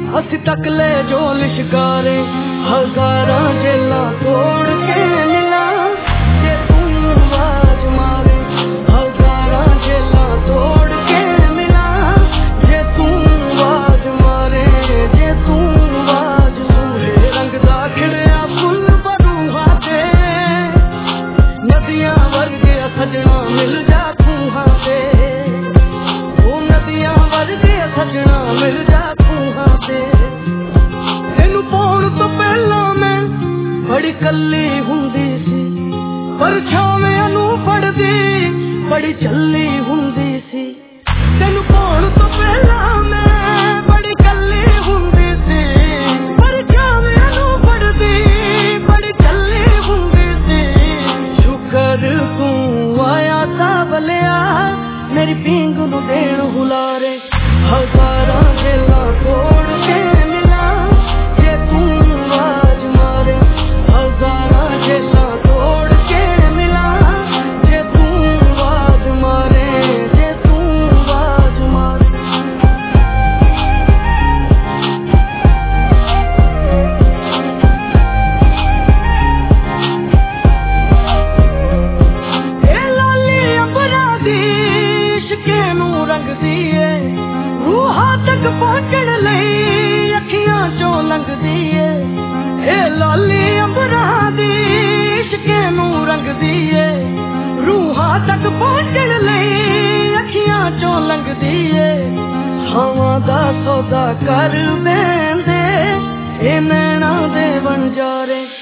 ਅਸੀਂ ਤੱਕ ਲੈ ਜੋ ਲਿਸ਼ਕਾਰੇ ਹਜ਼ਾਰਾਂ ਜੇਲਾਂ ਤੋੜ ਕੇ ਮਿਲਾਂ ਜੇ ਤੂੰ ਆਵਾਜ਼ ਮਾਰੇ ਹਜ਼ਾਰਾਂ ਜੇਲਾਂ ਤੋੜ ਕੇ ਮਿਲਾਂ ਜੇ ਤੂੰ ਆਵਾਜ਼ ਮਾਰੇ ਜੇ ਤੂੰ ਆਵਾਜ਼ ਮਾਰੇ ਰੰਗ ਦਾ ਖਿੜਿਆ ਫੁੱਲ ਬਰੂਹਾਂ ਤੇ ਨਦੀਆਂ ਵਰਗੇ ਸਜਣਾ ਮਿਲ ਜਾ ਖੂਹਾਂ ਤੇ ਉਹ ਨਦੀਆਂ ਵਰਗੇ ਸਜਣਾ ਮਿਲ ਜਾ बड़ी कल्ली हुंदी सी पर छावियां नू फड़दी बड़ी झल्ली हुंदी सी तैनू पाउण तो पहला मैं बड़ी कल्ली हुंदी सी पर छावियां नू फड़दी बड़ी झल्ली हुंदी सी शुकर तू आया ता बलिया मेरी पींग नू देण हुलारे हजारां जेलां तोड़ के पहुंचण लई अखियां चों लंघदी ए लाली अंबरां दी इश्के नूं रंगदी ए रूहां तक पहुंचण लई अखियां चों लंघदी ए हवां दा सौदा कर बैंदे ए नैणां दे बनजारे